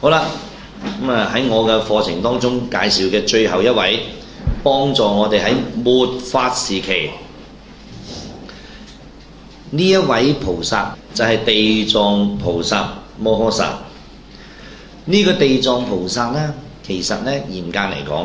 好啦，喺我嘅課程當中介紹嘅最後一位幫助我哋喺末法時期呢一位菩薩就係地藏菩薩摩訶薩。呢個地藏菩薩呢，其實呢嚴格嚟講，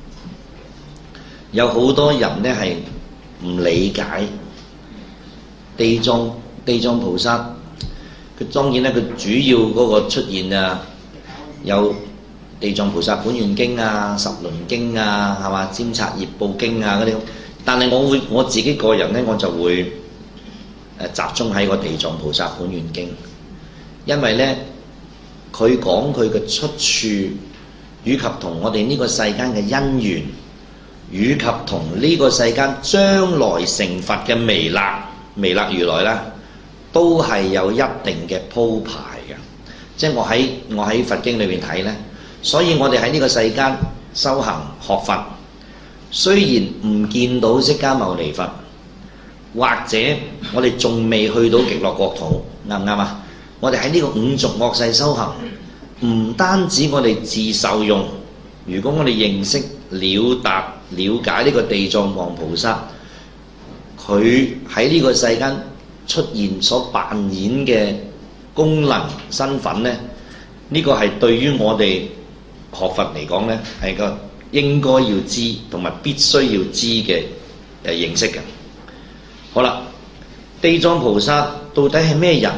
有好多人呢係唔理解地藏菩薩。佢當然咧，佢主要嗰個出現啊，有地藏菩薩本願經啊、十輪經啊，係嘛？瞻察業報經啊嗰啲。但係我自己個人咧，我就會集中喺個地藏菩薩本願經，因為咧佢講佢嘅出處，以及同我哋呢個世間嘅因緣，以及同呢個世間將來成佛嘅彌勒如來啦，都係有一定嘅鋪排嘅。即係我喺佛經裏邊睇呢，所以我哋喺呢個世間修行學佛，雖然唔見到釋迦牟尼佛，或者我哋仲未去到極樂國土，啱唔啱啊？我哋喺呢個五濁惡世修行，唔單止我哋自受用，如果我哋認識了解呢個地藏王菩薩，佢喺呢個世間出現所扮演嘅功能身份呢，呢個係對於我哋學佛嚟講呢，係個應該要知同埋必須要知嘅認識嘅。好啦，地藏菩薩到底係咩人？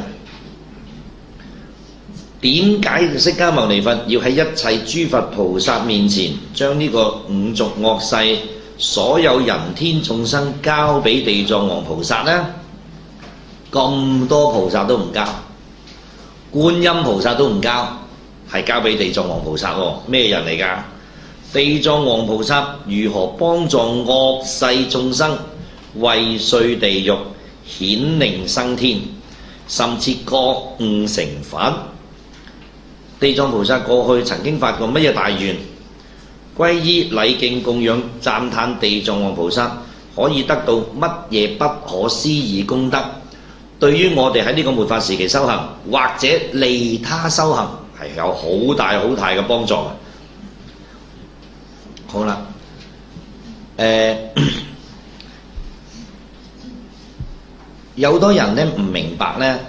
點解釋迦牟尼佛要喺一切諸佛菩薩面前將呢個五濁惡世所有人天眾生交俾地藏王菩薩呢？咁多菩薩都唔交，觀音菩薩都唔交，係交俾地藏王菩薩喎。咩人嚟㗎？地藏王菩薩如何幫助惡世眾生為碎地獄，顯靈生天，甚至覺悟成佛？地藏菩薩過去曾經發過乜嘢大願？皈依禮敬供養讚歎地藏王菩薩，可以得到乜嘢不可思議功德？對於我哋喺呢個末法時期修行，或者利他修行，係有好大嘅幫助嘅。好啦，有好多人呢唔明白呢，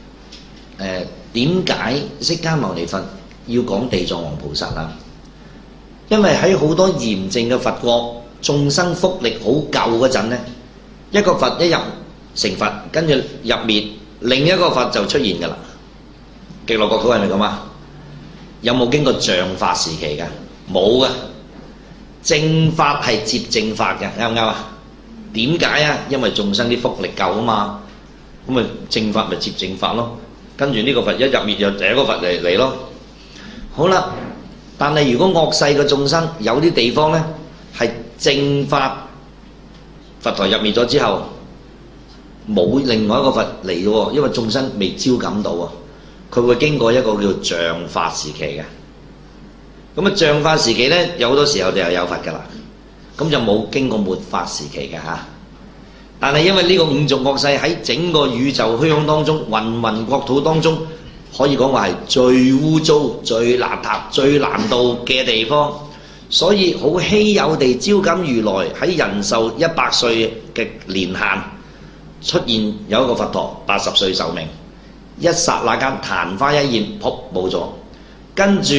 點解釋迦牟尼佛要講地藏王菩薩啦？因為喺好多嚴正嘅佛國，眾生福力好夠嗰陣呢，一個佛一入成佛，跟住入滅，另一個佛就出現㗎啦。極樂國土係咪咁啊？有冇經過像法時期㗎？冇㗎。正法係接正法嘅，啱唔啱啊？點解啊？因為眾生啲福力夠啊嘛，咁咪正法咪接正法咯。跟住呢個佛一入滅，就第一個佛嚟咯。好啦，但係如果惡世嘅眾生有啲地方呢，係正法佛陀入滅咗之後，冇另外一個佛嚟嘅喎，因為眾生未招感到喎，佢會經過一個叫像法時期嘅。咁啊，像法時期呢，有好多時候就有佛㗎啦，咁就冇經過末法時期嘅嚇。但係因為呢個五濁惡世喺整個宇宙虛空當中、芸芸國土當中，可以講話係最污糟、最邋遢、最難度嘅地方，所以好稀有地招感如來喺人壽100歲嘅年限出現有一個佛陀80歲壽命，一剎那間曇花一現，噗冇咗，跟住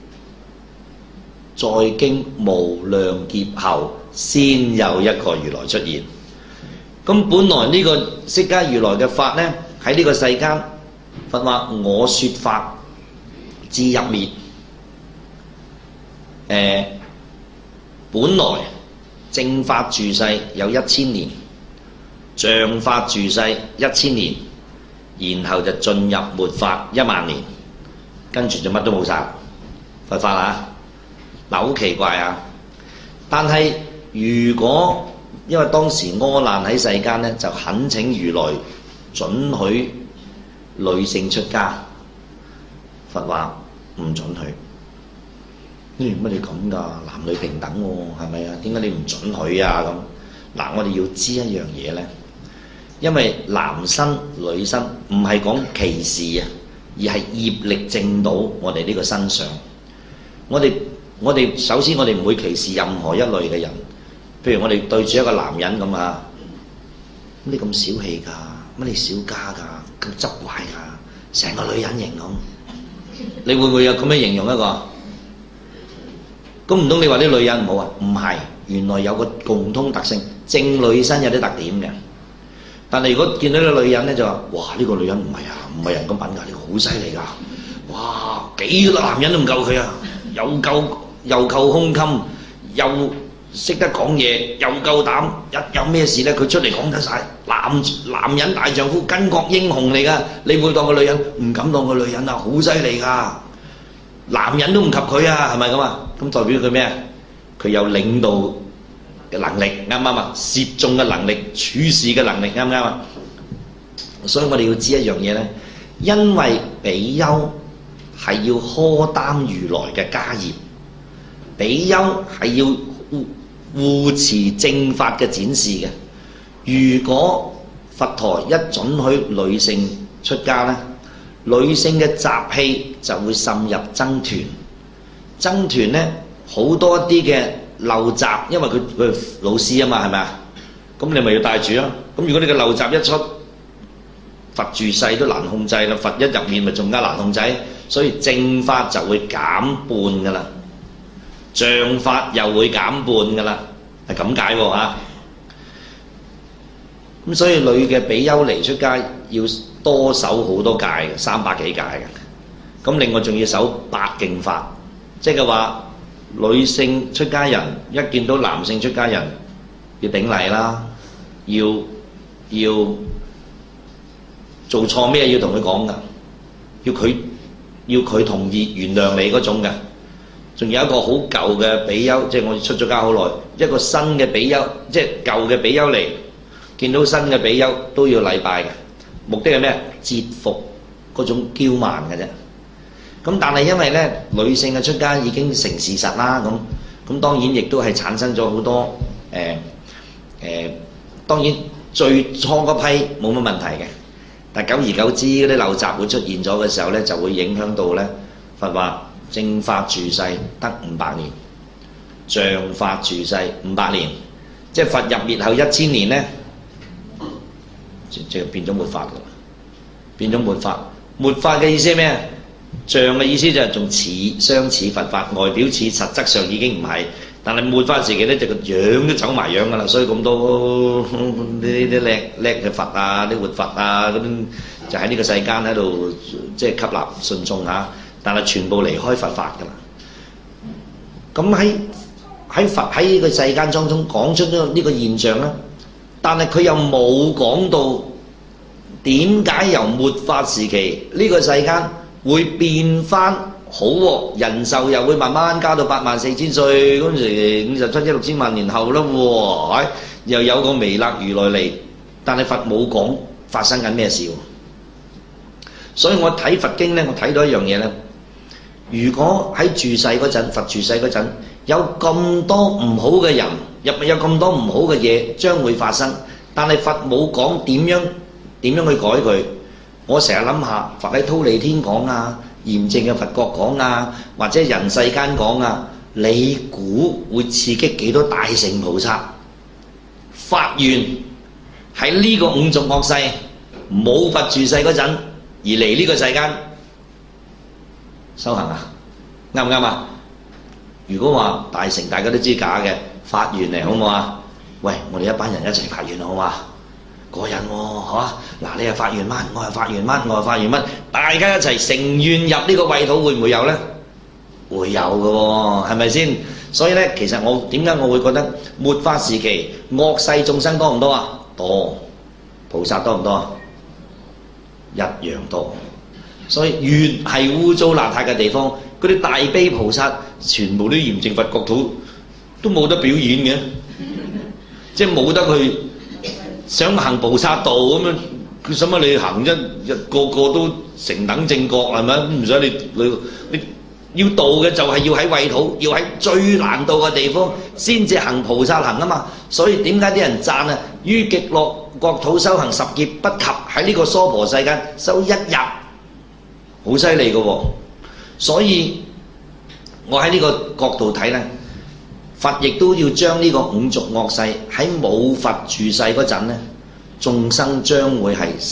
再經無量劫後，先有一個如來出現。咁本來呢個釋迦如來嘅法呢，喺呢個世間，佛話我說法至入滅。本來正法住世有1000年，像法住世1000年，然後就進入末法10000年，跟住就乜都冇晒佛法啦。嗱，好奇怪啊！但係如果因為當時阿難喺世間呢，就懇請如來准許女性出家，佛話唔准許。乜你咁㗎？男女平等喎，係咪啊？點解你唔准許啊？咁嗱，我哋要知一樣嘢呢，因為男生女生唔係講歧視啊， 而係業力正到我哋呢個身上。我哋首先我哋唔會歧視任何一類嘅人，譬如我哋對住一個男人咁啊，乜你咁小氣㗎？乜你小家㗎？咁執壞㗎？成個女人型咁，你會唔會有咁樣形容一個？咁唔通你話啲女人唔好啊？唔係，原來有個共通特性，正女身有啲特點嘅。但係如果見到啲女人咧，就話：哇！呢個女人唔係啊，唔係人咁品㗎，呢個好犀利㗎！哇！幾個男人都唔夠佢啊！又夠胸襟，又識得講嘢，又夠膽，一有咩事咧，佢出嚟講得晒。男人大丈夫，巾幗英雄嚟㗎。你會當個女人？唔敢當個女人啊，好犀利㗎！男人都唔及佢啊，係咪咁啊？咁代表佢咩啊？佢有領導嘅能力，啱唔啱啊？攝眾嘅能力，處事嘅能力，啱唔啱啊？所以我哋要知一樣嘢咧，因為比丘係要荷擔如來嘅家業，比丘係要護持正法嘅展示嘅。如果佛陀一准許女性出家咧，女性嘅習氣就會滲入僧團，僧團咧好多啲嘅陋習，因為佢老師啊嘛，係咪啊？咁你咪要帶住咯。咁如果你嘅陋習一出，佛住世都難控制啦，佛一入面咪仲加難控制，所以正法就會減半噶啦，像法又會減半噶啦，係咁解喎嚇。咁所以女嘅比丘尼出家要多守好多戒嘅，300幾戒嘅。咁另外仲要守8敬法，即係話女性出家人一見到男性出家人要頂禮啦，要做錯咩要同佢講噶，要佢同意原諒你嗰種嘅。仲有一個好舊嘅比丘，即係我出咗家好耐，一個新嘅比丘，即係舊嘅比丘嚟，見到新嘅比丘都要禮拜嘅。目的係咩？折服嗰種驕慢嘅啫。咁但係因為咧女性嘅出家已經成事實啦，咁當然亦都係產生咗好多當然最初嗰批冇乜問題嘅，但久而久之嗰啲陋習會出現咗嘅時候咧，就會影響到咧佛話正法住世得500年，像法住世500年，即係佛入滅後1000年咧，即係變咗末法㗎啦，變咗末法。末法嘅意思係咩？像嘅意思就係仲似相似佛法，外表似，實質上已經唔係。但係末法時期咧，就個樣都走埋樣㗎啦。所以咁多啲叻嘅佛啊，啲活佛啊，咁就喺呢個世間喺度即係吸納信眾嚇，但係全部離開佛法㗎啦。咁喺佛喺呢個世間當中講出咗呢個現象咧，但係佢又冇講到點解由末法時期呢個世間會變翻好喎，人壽又會慢慢加到84000歲，嗰陣時57億6千萬年後啦喎，又有個彌勒如來嚟，但係佛冇講發生緊咩事喎。所以我睇佛經咧，我睇到一樣嘢咧，如果喺住世嗰陣，佛住世嗰陣有咁多唔好嘅人，入面有咁多唔好嘅嘢將會發生，但係佛冇講點樣去改佢。我成日諗下，佛喺忉利天講啊，嚴正嘅佛國講啊，或者人世間講啊，你估會刺激幾多大乘菩薩發願喺呢個五濁惡世冇佛住世嗰陣而嚟呢個世間修行啊？啱唔啱啊？如果話大乘大家都知假嘅，發願嚟好唔好啊？喂，我哋一班人一齊發願好嘛？過癮喎，嚇！嗱，你又發願乜？我又發願乜？我又發願乜？大家一齊成願入呢個穢土，會唔會有呢？會有嘅喎，係咪先？所以呢，其實我點解我會覺得末法時期惡世眾生多唔多啊？多，菩薩多唔多啊？一樣多。所以越係污糟邋遢嘅地方，嗰啲大悲菩薩全部都嚴正佛國土，都冇得表演嘅，即係冇得去。想行菩薩道咁樣，佢使乜你行一個個都成等正覺係咪？唔使你要度嘅就係要喺穢土，要喺最難度嘅地方先至行菩薩行啊嘛。所以點解啲人讚啊？於極樂國土修行10劫不及喺呢個娑婆世間修1日，好好犀利嘅喎。所以我喺呢個角度睇呢，佛亦都要將呢個五濁惡世喺冇佛住世嗰陣呢，眾生將會係失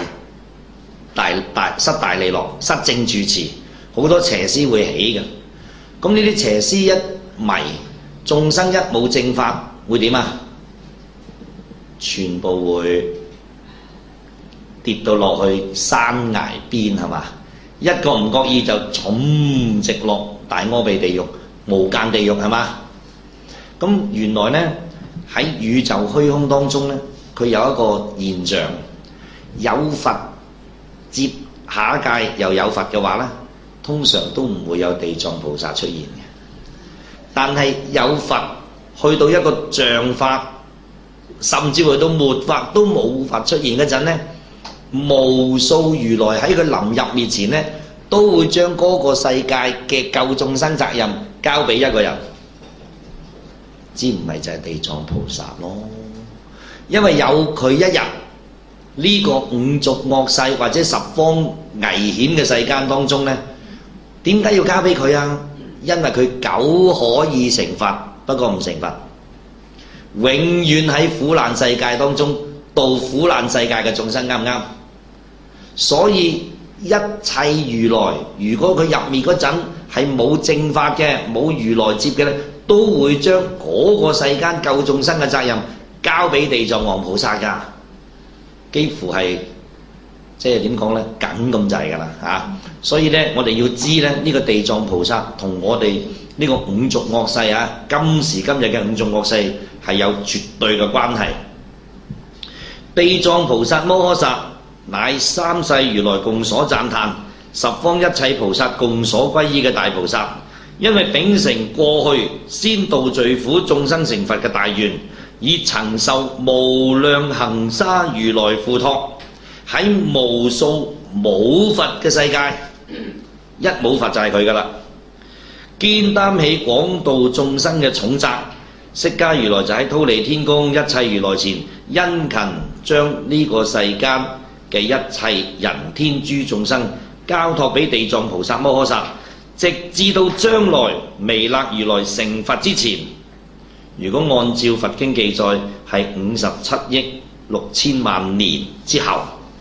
大利樂，失正住持，好多邪師會起嘅。咁呢啲邪師一迷，眾生一冇正法，會點啊？全部會跌到落去山崖邊，係嘛？一個唔覺意就重直落大阿鼻地獄、無間地獄，係嘛？咁原來呢，喺宇宙虛空當中呢，佢有一個現象，有佛接下一屆又有佛嘅話呢，通常都唔會有地藏菩薩出現嘅。但係有佛去到一個像法，甚至去到末法都冇佛出現嗰陣呢，無數如來喺佢臨入面前呢，都會將嗰個世界嘅救眾生責任交俾一個人，知唔係就係地藏菩薩咯？因為有佢一日，呢個五濁惡世或者十方危險嘅世間當中呢，點解要交俾佢啊？因為佢久可以成佛，不過唔成佛，永遠喺苦難世界當中度苦難世界嘅眾生，啱唔啱？所以一切如來，如果佢入面嗰陣係冇正法嘅，冇如來接嘅咧，都會將嗰個世間救眾生嘅責任交俾地藏王菩薩㗎，幾乎係即係點講呢？緊咁滯㗎啦嚇！所以呢，我哋要知咧，呢個地藏菩薩同我哋呢個五濁惡世啊，今時今日嘅五濁惡世係有絕對嘅關係。地藏菩薩摩訶薩乃三世如來共所讚歎，十方一切菩薩共所歸依嘅大菩薩，因為秉承過去先度罪苦眾生成佛嘅大願，以曾受無量恆沙如來付託，喺無數冇佛嘅世界，一冇佛就係佢噶啦，肩擔起廣度眾生嘅重責。釋迦如來就喺忉利天宮一切如來前，殷勤將呢個世間嘅一切人天諸眾生交託俾地藏菩薩摩訶薩，直至到將來彌勒如來成佛之前，如果按照佛經記載係57億6千萬年之後，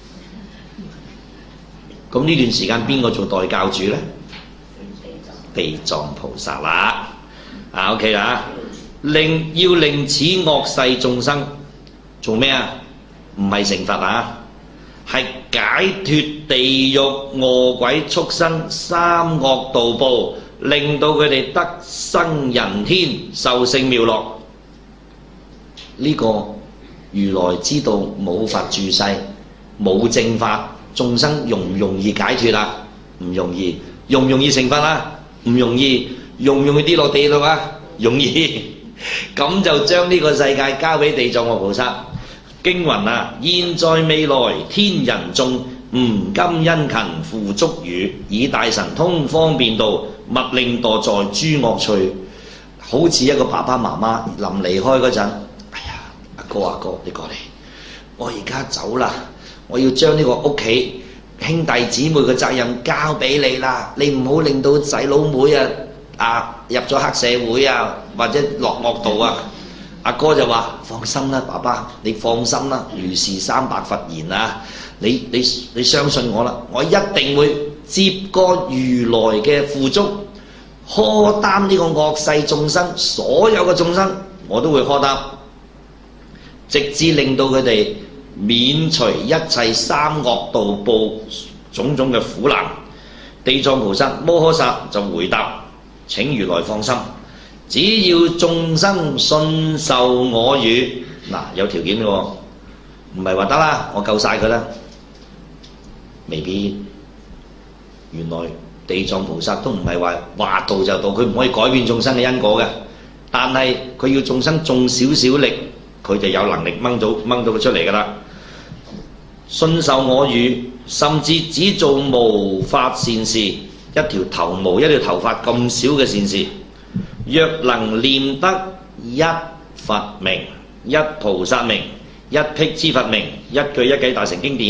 咁呢段時間邊個做代教主呢？地藏菩薩啦，OK 啦，要令此惡世眾生做咩啊？唔係成佛啊，係解脫地獄餓鬼畜生三惡道報，令到佢哋得生人天，受勝妙樂。呢個如來知道冇佛住世，冇正法，眾生容唔容易解脫啊？唔容易。容唔容易成佛啊？唔容易。容唔容易跌落地獄啊？容易。咁就將呢個世界交俾地藏王菩薩。經云啊，現在未來天人眾唔甘殷勤付囑語，以大神通方便道，勿令墮在諸惡趣。好似一個爸爸媽媽臨離開嗰陣，哎呀，阿哥你過嚟，我而家走啦，我要將呢個屋企兄弟姊妹嘅責任交俾你啦，你唔好令到仔佬妹入咗黑社會啊，或者落惡道啊。阿哥就話：放心啦，爸爸，你放心啦，如是三百佛言啊，你相信我啦，我一定會接過如來嘅付囑，荷擔呢個惡世眾生，所有嘅眾生我都會荷擔，直至令到佢哋免除一切三惡道報種種嘅苦難。地藏菩薩摩訶薩就回答：請如來放心。只要眾生信受我語，嗱，有條件嘅喎，唔係話得啦，我救晒佢啦，未必。原來地藏菩薩都唔係話道就道，佢唔可以改變眾生嘅因果嘅。但係佢要眾生種少少力，佢就有能力掹到佢出嚟噶啦。信受我語，甚至只做無法善事，一條頭毛、一條頭髮咁少嘅善事。若能念得一佛名、一菩薩名、一辟支佛名、一句一偈大乘經典，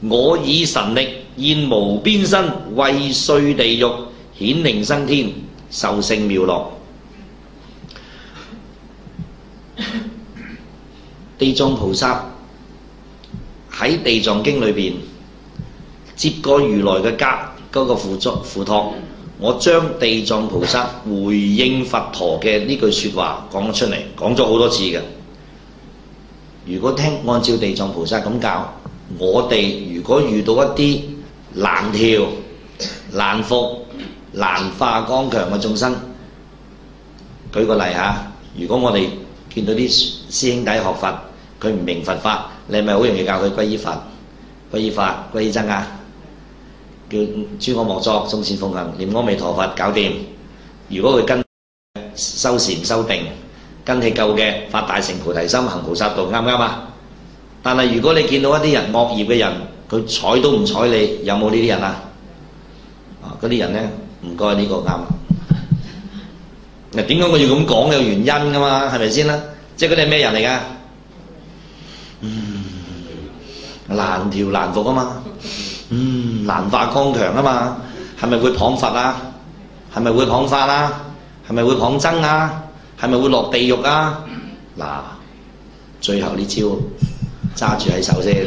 我以神力現無邊身，為碎地獄，顯靈生天，受勝妙樂。地藏菩薩喺地藏經裏邊接過如來嘅嗰個付託，我將地藏菩薩回應佛陀嘅呢句説話講咗出嚟，講咗好多次嘅。如果按照地藏菩薩咁教，我哋如果遇到一啲難調、難服、難化剛強嘅眾生，舉個例嚇，如果我哋見到啲師兄弟學佛，佢唔明佛法，你係咪好容易教佢歸依佛、歸依法、歸依僧啊？叫諸惡莫作，眾善奉行，念阿彌陀佛，搞掂。如果佢跟修禪修定，跟起夠嘅發大乘菩提心，行菩薩道，啱唔啱啊？但係如果你見到一啲人惡業嘅人，佢睬都唔睬你，有冇呢啲人啊？嗰啲人呢，唔該呢個啱。嗱，點解我要咁講？有原因噶嘛，係咪先啦？即係嗰啲係咩人嚟噶？難調難服啊嘛，難化剛強啊嘛，係咪會謗佛啊？係咪會謗法啊？係咪會謗僧啊？係咪會落地獄啊？嗱，最後呢招揸住喺手先，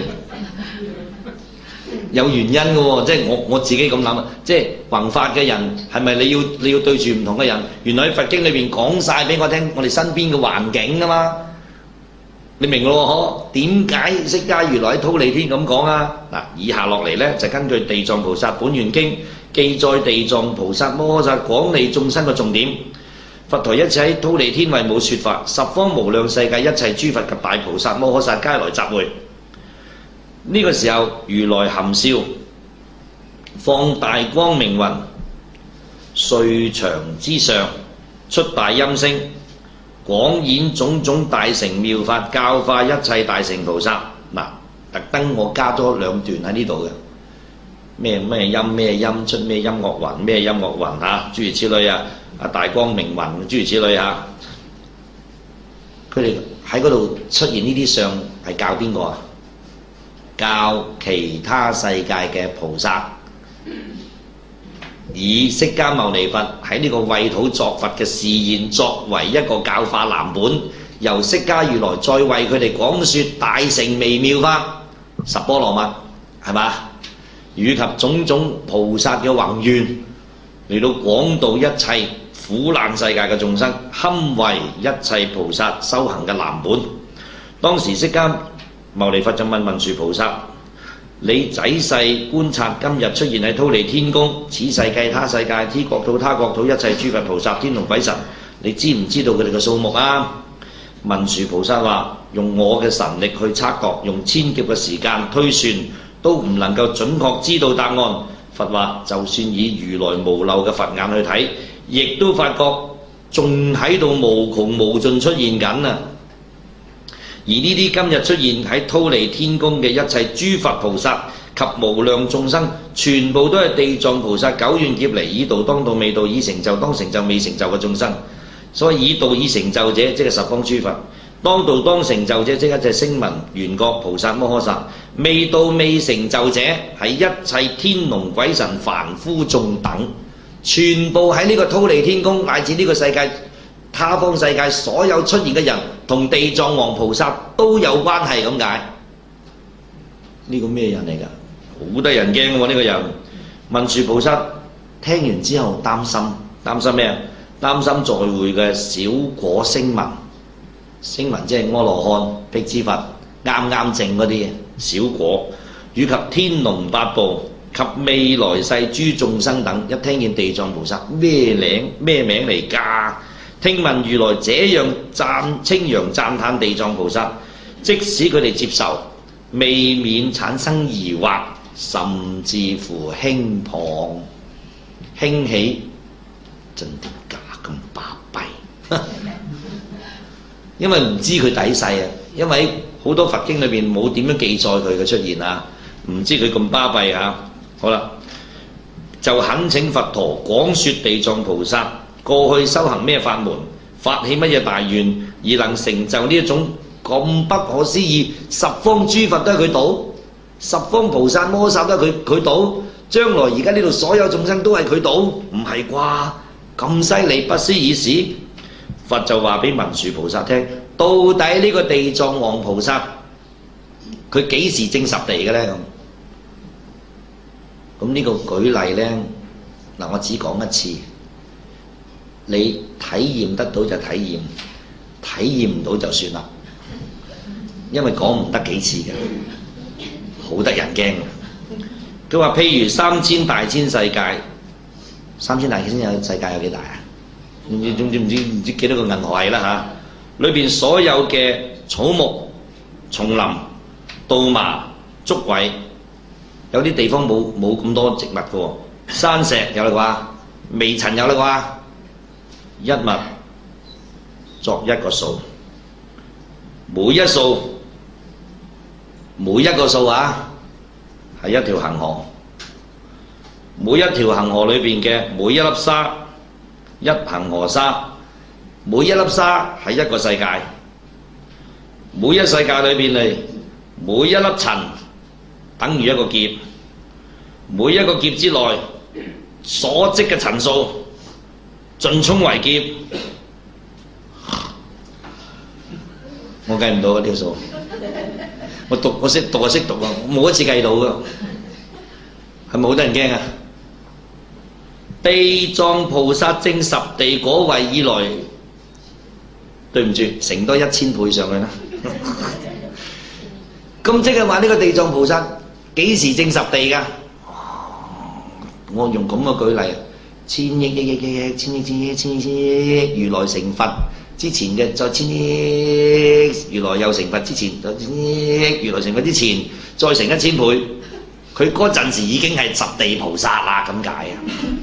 有原因嘅喎，即係我自己咁諗啊，即係弘法嘅人係咪你要對住唔同嘅人？原來喺佛經裏邊講晒俾我聽，我哋身邊嘅環境啊嘛。你明咯？嗬？點解釋迦如來喺忉利天咁講啊？嗱，以下落嚟呢，就根據《地藏菩薩本願經》記載地藏菩薩摩訶薩廣利眾生嘅重點。佛陀一次喺忉利天為母說法，十方無量世界一切諸佛及大菩薩摩訶薩皆來集會。呢個時候，如來含笑，放大光明雲，瑞牆之上，出大音聲，廣演種種大乘妙法，教化一切大乘菩薩。嗱，特登我加多兩段喺呢度嘅，咩音出咩音樂雲，咩音樂雲嚇，諸如此類啊，大光明雲諸如此類嚇。佢哋喺嗰度出現呢啲相係教邊個啊？教其他世界嘅菩薩，以釋迦牟尼佛喺呢個穢土作佛嘅示現作為一個教化藍本，由釋迦如來再為佢哋講說大乘微妙法，十波羅蜜係嘛，以及種種菩薩嘅宏願，嚟到廣度一切苦難世界嘅眾生，堪為一切菩薩修行嘅藍本。當時釋迦牟尼佛就問文殊菩薩：你仔細觀察今日出現喺忉利天宮，此世界他世界，天國土他國土，一切諸佛菩薩天龍鬼神，你知唔知道佢哋嘅數目啊？文殊菩薩話：用我嘅神力去測度，用千劫嘅時間推算，都唔能夠準確知道答案。佛話：就算以如來無漏嘅佛眼去睇，亦都發覺仲喺度無窮無盡出現緊啊！而呢啲今日出現喺忉利天宮嘅一切諸佛菩薩及無量眾生，全部都係地藏菩薩久遠劫嚟已度當度未度已成就當成就未成就嘅眾生。所以已度已成就者，即係十方諸佛；當度當成就者，即係一切聲聞緣覺菩薩摩訶薩；未度未成就者，係一切天龍鬼神凡夫眾等，全部喺呢個忉利天宮乃至呢個世界他方世界所有出現嘅人，同地藏王菩薩都有關係咁解。呢個咩人嚟㗎？好得人驚喎！呢個人文殊菩薩聽完之後擔心咩啊？擔心在會嘅小果聲聞，聲聞即係阿羅漢、辟支佛，啱證嗰啲小果，以及天龍八部及未來世諸眾生等，一聽見地藏菩薩咩名嚟㗎？聽聞如來這樣稱揚讚歎地藏菩薩，即使佢哋接受，未免產生疑惑，甚至乎輕謗興起，真定假咁巴閉？因為唔知佢底細啊，因為好多佛經裏邊冇點樣記載佢嘅出現啊，唔知佢咁巴閉啊。好啦，就懇請佛陀廣說地藏菩薩過去修行咩法門，發起乜嘢大願，而能成就呢一種咁不可思議，十方諸佛都係佢度， 十方菩薩摩薩都係佢度，將來而家呢度所有眾生都係佢度，唔係啩？咁犀利，不思議事。佛就話俾文殊菩薩聽，到底呢個地藏王菩薩佢幾時證十地嘅咧？咁呢個舉例咧，嗱我只講一次，你體驗得到就體驗，體驗唔到就算啦，因為講唔得幾次嘅，好得人驚。佢話譬如3000大千世界，3000大千世界有幾大啊？唔知幾多個銀河系啦嚇，裏邊所有嘅草木、叢林、稻麻、竹葦，有啲地方冇咁多植物嘅喎，山石有啦啩，微塵有啦啩，一物作一個數，每一個數啊，係一條恆河，每一條恆河裏邊嘅每一粒沙，一恆河沙，每一粒沙係一個世界，每一世界裏邊嚟，每一粒塵等於一個劫，每一個劫之內所積嘅塵數盡充為劫。我計唔到嗰條數，我識讀啊，冇一次計到噶，係咪好得人驚啊？地藏菩薩證十地果位以來，對唔住，乘多1000倍上去啦。咁即係話呢個地藏菩薩幾時證十地㗎？我用咁嘅舉例，千億如來成佛之前嘅，再千億如來又成佛之前，再千億如來成佛之前，再乘1000倍，佢嗰陣時已經係十地菩薩啦，咁解啊？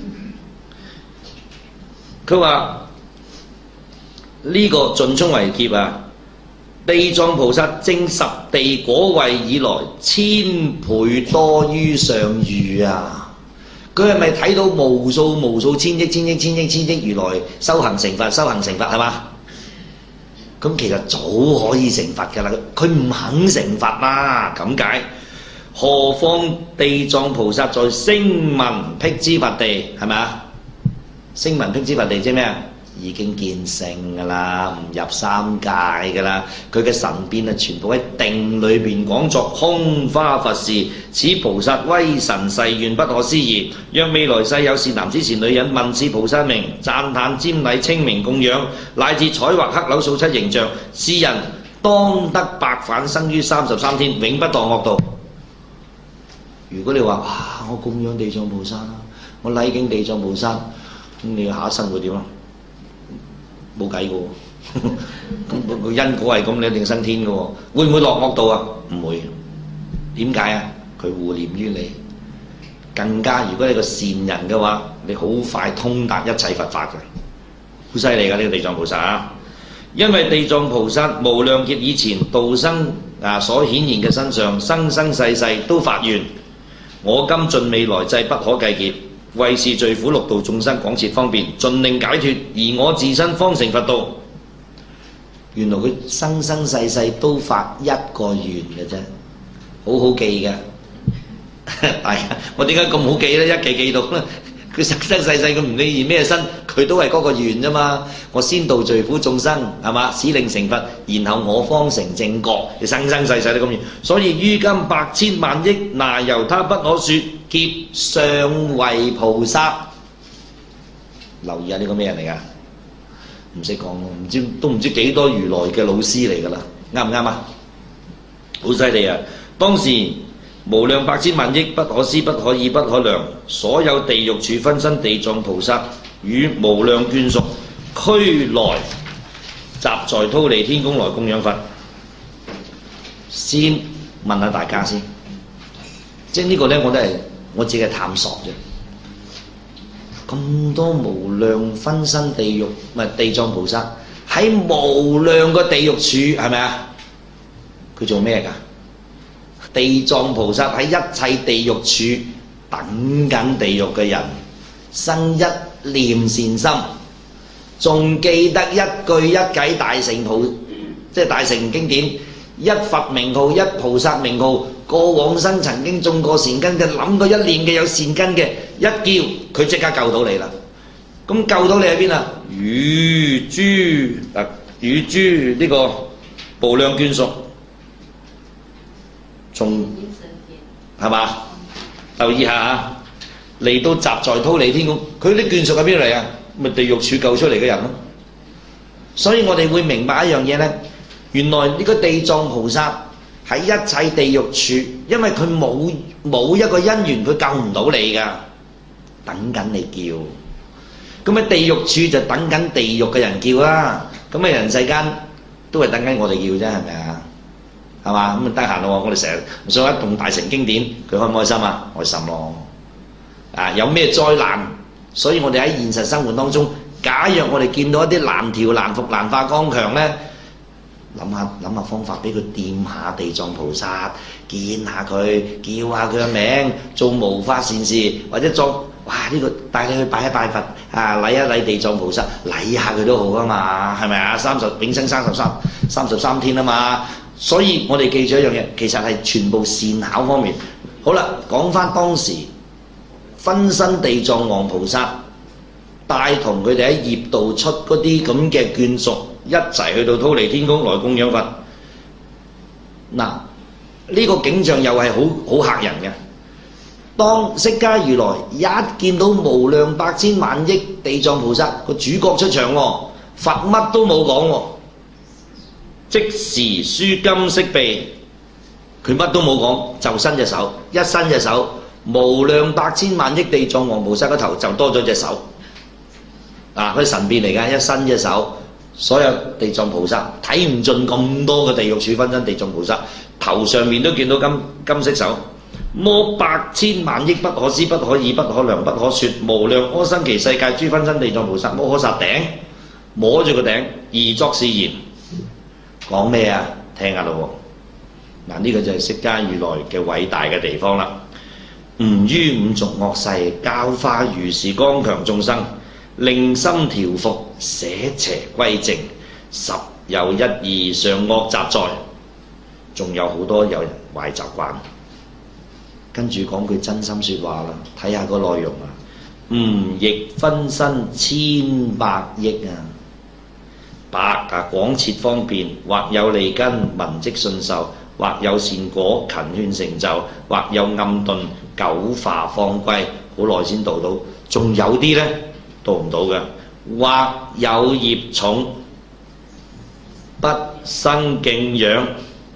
佢話呢個盡充為劫啊！地藏菩薩證十地果位以來，1000倍多於上喻啊！佢係咪睇到無數千億如來修行成佛係嘛？咁其實早可以成佛㗎啦，佢唔肯成佛啦，咁解？何況地藏菩薩在聲聞辟支佛地係咪啊？聲聞辟支佛地即係咩啊？已經見性㗎啦，唔入三界㗎啦。佢嘅神變啊，全部喺定裏邊講作空花佛事。此菩薩威神誓願不可思議。若未來世有善男子善女人聞是菩薩名，讚歎瞻禮稱名供養，乃至彩畫刻柳塑漆形象，是人當得百返生於33天，永不墮惡道。如果你話哇，我供養地藏菩薩啦，我禮敬地藏菩薩，咁你下一生會點啊？冇計嘅喎，咁個因果係咁，你一定升天嘅喎。會唔會落惡道啊？唔會。點解啊？佢護念於你，更加如果你個善人嘅話，你好快通達一切佛法嘅，好犀利㗎呢個地藏菩薩啊！因為地藏菩薩無量劫以前度生所顯現嘅身上，生生世世都發願，我今盡未來際不可計劫。為是罪苦六道眾生廣設方便，盡令解脫，而我自身方成佛道。原來佢生生世世都發一個願嘅啫，好好記嘅。大家，我點解咁好記呢？一記到咧，佢生生世世佢唔理咩身，佢都係嗰個願啫嘛。我先度罪苦眾生，係嘛？使令成佛，然後我方成正覺。你生生世世都咁願，所以於今百千萬億那由他不可說。劫上為菩薩，留意下呢個咩人嚟㗎？唔識講，都唔知幾多如來嘅老師嚟㗎啦，啱唔啱啊？好犀利啊！當時無量百千萬億不可思不可議不可量，所有地獄處分身地藏菩薩與無量眷屬俱來集在忉利天宮來供養佛。先問下大家先，即係呢個呢，我自己係探索啫。咁多無量分身地獄，咪地藏菩薩喺無量個地獄處，係咪啊？佢做咩㗎？地藏菩薩喺一切地獄處等緊地獄嘅人，生一念善心，仲記得一句一偈大乘即係大乘經典， 一佛名號，一菩薩名號，過往生曾經種過善根嘅，諗過一念嘅有善根嘅，一叫佢即刻救到你啦。咁救到你喺邊啊？與諸呢個無量眷屬，從係嘛？留意下嚇，嚟到集在忉利天宮，佢啲眷屬喺邊度嚟啊？咪地獄處救出嚟嘅人咯。所以我哋會明白一樣嘢咧，原來呢個地藏菩薩喺一切地獄處，因為佢冇一個因緣，佢救唔到你噶，等緊你叫。咁喺地獄處就等緊地獄嘅人叫啦。咁喺人世間都係等緊我哋叫啫，係咪啊？係嘛？咁啊得閒咯，我哋成日上一棟大乘經典，佢開唔開心啊？開心咯。啊，有咩災難？所以我哋喺現實生活當中，假若我哋見到一啲難調難服難化剛強咧，諗下方法俾佢掂下地藏菩薩，見下佢，叫下佢嘅名，做無法善事，或者做呢個帶你去拜一拜佛啊，禮一禮地藏菩薩，禮下佢都好啊嘛，係咪啊？永生33天啊嘛。所以我哋記住一樣嘢，其實係全部善巧方面。好啦，講翻當時分身地藏王菩薩帶同佢哋喺業道出嗰啲咁嘅眷屬一齊去到忉利天宮來供養佛。嗱，呢個景象又係好嚇人嘅。當釋迦如來一見到無量百千萬億地藏菩薩個主角出場喎，佛乜都冇講喎，即時舒金色臂，佢乜都冇講，就伸隻手，一伸隻手，無量百千萬億地藏王菩薩個頭就多咗隻手。佢神變嚟㗎，一伸隻手，所有地藏菩薩睇唔盡咁多嘅地獄處分身地藏菩薩頭上面都見到金色手，摸百千萬億不可思不可議不可量不可說無量阿僧祇世界諸分身地藏菩薩摩訶薩頂，摸住個頂而作是言，講咩啊？聽下咯喎。呢個就係釋迦如來嘅偉大嘅地方啦。吾於五濁惡世教化如是剛強眾生，令心調伏，捨邪歸正，十有一二上惡雜在，仲有好多有人壞習慣。跟住講句真心説話啦，睇下個內容啊。吾亦分身千百億啊，百廣設方便，或有利根聞即信受，或有善果勤勸成就，或有暗頓久化方歸，好耐先到。仲有啲呢，到唔到嘅，或有業重不生敬仰。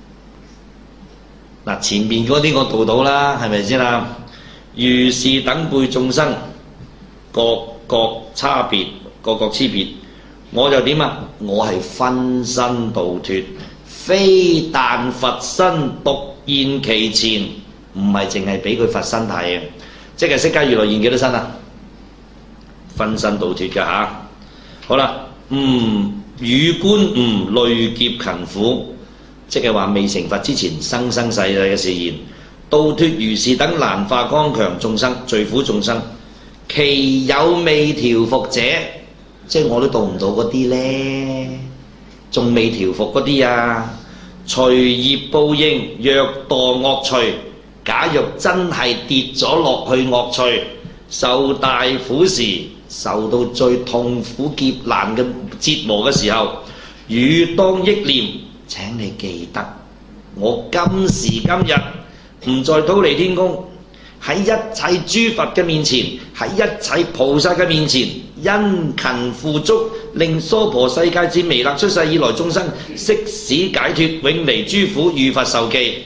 前面嗰啲我到啦，係咪先啊？如是等輩眾生，各差別，各差別，我就點啊？我係分身度脫，非但佛身獨現其前，唔係淨係俾佢佛身睇嘅，即係釋迦如來現幾多身啊？分身度脫嘅嚇。好啦，與觀累劫勤苦。即係話未成佛之前，生世世嘅示現，度脫如是等難化剛強眾生，罪苦眾生，其有未調伏者，即係我都度唔到嗰啲呢，仲未調伏嗰啲啊。隨業報應，若墮惡趣，假若真係跌咗落去惡趣，受大苦時，受到最痛苦劫難嘅折磨嘅時候，汝當憶念。請你記得，我今時今日唔在忉利天宮，喺一切諸佛嘅面前，喺一切菩薩嘅面前，殷勤付囑，令娑婆世界自彌勒出世以來眾生悉使解脫，永離諸苦，遇佛受記。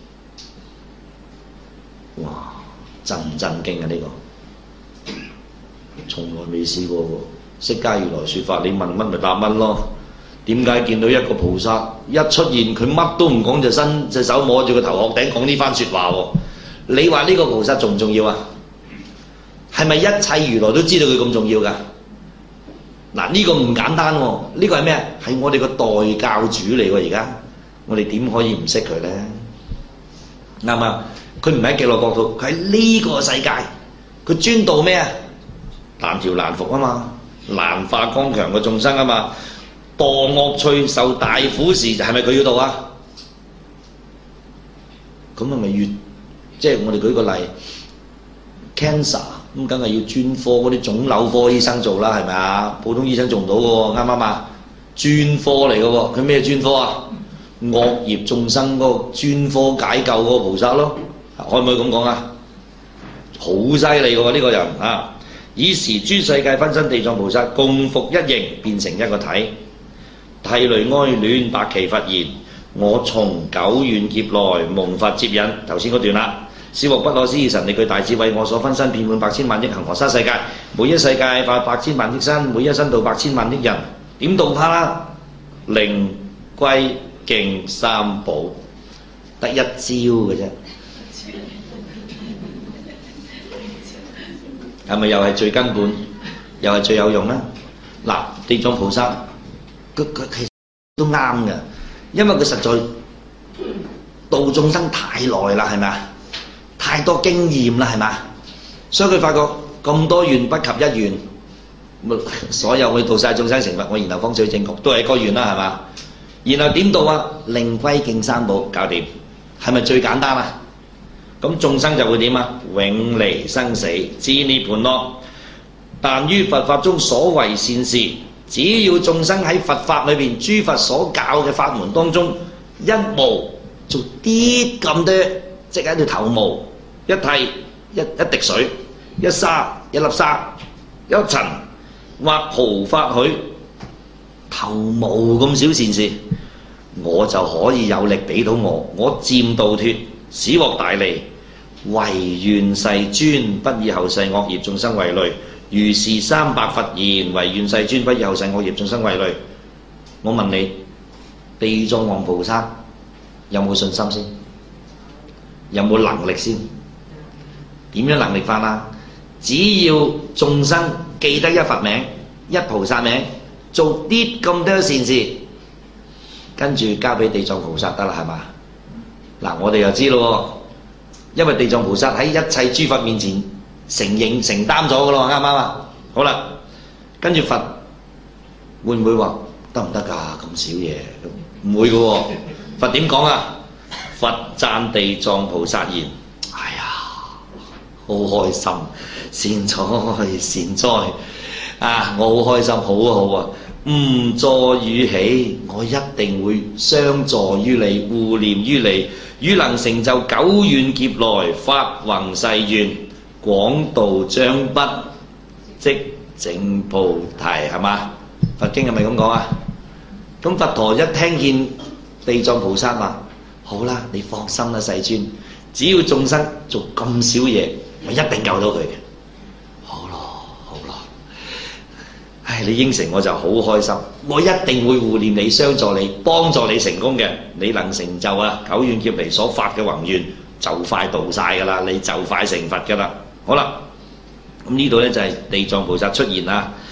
哇！震驚啊！呢個從來未試過喎。釋迦如來說法，你問乜咪答乜咯。點解見到一個菩薩一出現，佢乜都唔講就伸隻手摸住個頭殼頂講呢番説話喎？你話呢個菩薩重唔重要啊？係咪一切如來都知道佢咁重要㗎？呢個唔簡單喎，呢個係咩？係我哋個代教主嚟喎。而家我哋點可以唔識佢呢？啱嘛？佢唔係喺極樂國度，佢喺呢個世界，佢專度咩啊？難調難服啊嘛，難化剛強嘅眾生啊嘛。墮惡趣受大苦時，係咪佢要度啊？ 咁係咪越即係我哋舉個例 cancer 咁，梗係要專科嗰啲腫瘤科醫生做啦，係咪啊？普通醫生做唔到嘅喎，啱唔啱啊？專科嚟嘅喎，佢咩專科啊？惡業眾生嗰個專科解救嗰個菩薩咯，可唔可以咁講啊？好犀利嘅喎呢個人啊！以時諸世界分身地藏菩薩共復一形，變成一個體。涕淚哀戀白耆佛言：我從久遠劫來蒙佛接引。頭先嗰段啦，是獲不可思議神力具大智慧，我所分身遍滿百千萬億恒河沙世界，每一世界化百千萬億身，每一身度百千萬億人。點度法啦？令歸敬三寶，得一招嘅啫。係咪又係最根本，又係最有用咧？嗱，地藏菩薩佢其實都啱嘅，因為佢實在度眾生太耐啦，係咪啊？太多經驗啦，係咪啊？所以佢發覺咁多願不及一願，所有去度晒眾生成佛，我然後方取正覺都係一個願啦，係嘛？然後點度啊？令歸敬三寶，搞掂，係咪最簡單啊？咁眾生就會點啊？永離生死，至涅槃樂。但於佛法中所為善事，只要眾生喺佛法裏邊，諸佛所教嘅法門當中，一毛做啲咁多，即係一條頭毛，一剃一滴水，一沙一粒沙，一粒塵，或毫發許頭毛咁少善事，我就可以有力俾到我漸度脫，使獲大利。唯願世尊不以後世惡業眾生為累。如是300佛言：唯願世尊不以後世惡業眾生為累。我問你，地藏王菩薩有冇信心先？有冇能力先？點樣能力法啊？只要眾生記得一佛名、一菩薩名，做啲咁多善事，跟住交俾地藏菩薩得啦，係嘛？嗱，我哋又知咯。因為地藏菩薩喺一切諸佛面前承認承擔咗嘅咯，啱唔啱啊？好啦，跟住佛會唔會話得唔得㗎？咁少嘢唔會嘅喎。佛點講啊？佛讚地藏菩薩言：哎呀，好開心，善哉善哉啊！我好開心，好好啊！唔助與喜，我一定會相助於你，護念於你。汝能成就久遠劫來發宏誓願，廣度將畢，即證菩提，係嘛？佛經係咪咁講啊？咁佛陀一聽見地藏菩薩話：好啦，你放心啦，世尊，只要眾生做咁少嘢，我一定救到佢嘅。好咯，好咯，唉，你應承我就好開心，我一定會護念你、相助你、幫助你成功嘅。你能成就啊！久遠劫嚟所發嘅宏願就快度晒㗎啦，你就快成佛㗎啦。好啦，咁呢度咧就係地藏菩薩出現啦。